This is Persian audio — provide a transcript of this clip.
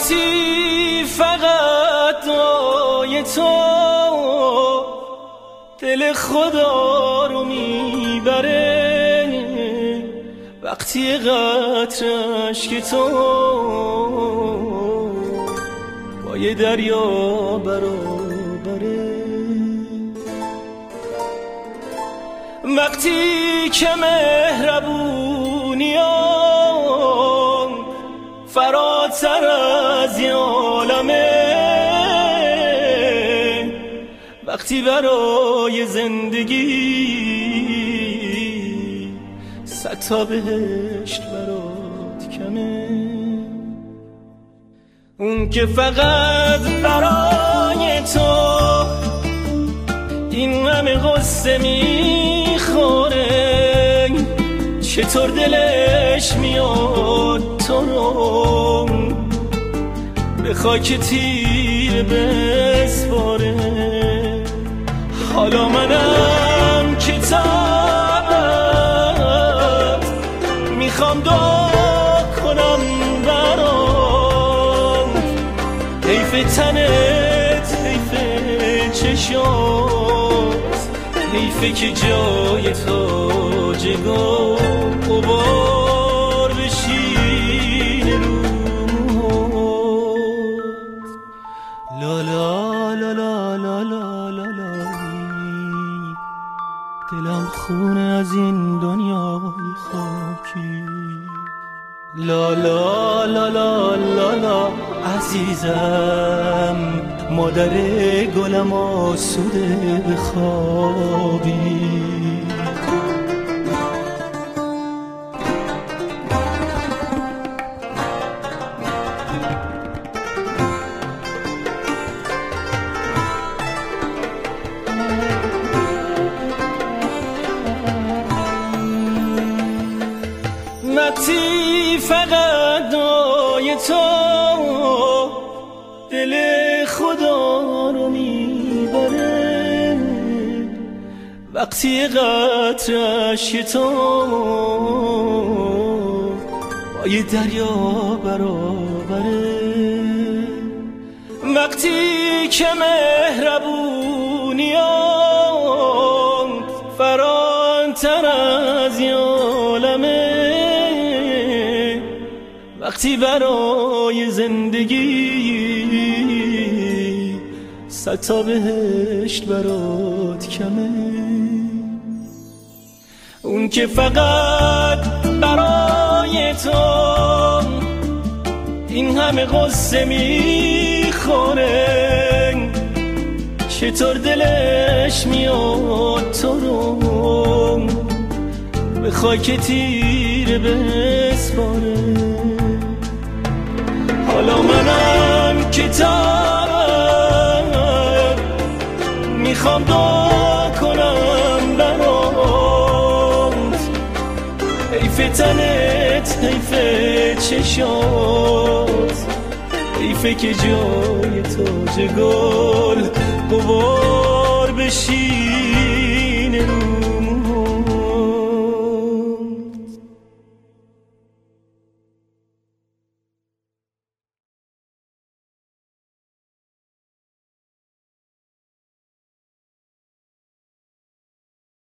وقتی فقط دعای تو دل خدا رو میبره، وقتی قطره اشک تو با یه دریا برابره، وقتی که مهربونیام فراتر از یه عالمه، وقتی برای زندگی صد تا بهشت برات کمه، اون که فقط برای تو این همه غصه میخوره، چطور دلش میاد تو رو به خاک تیر بسپاره. حالا منم کتابت میخوام دعا کنم برام، حیف تنت حیف چشات، حیفه که جای تاج غبار بشینه رو موهات. لا لا لا لا لا لا لا لا، دلم خونه از این دنیای خاکی. لا لا لا لا لا لا عزیزم، مادر گلم آسوده بخوابی. وقتی فقط دعای تو دل خدا رو میبره، وقتی قطره اشک تو با یه دریا برابره، وقتی که مهربونیام فراتر از یه عالمه، وقتی برای زندگی صد تا بهشت برات کمه، اون که فقط برای تو این همه غصه میخوره، چطور دلش میاد تو رو به خاک تیره بسپاره. حالا منم کتابم میخوام دعا کنم برات، حیف تنت حیف چشات، حیفه که جای تاج گل غبار بشی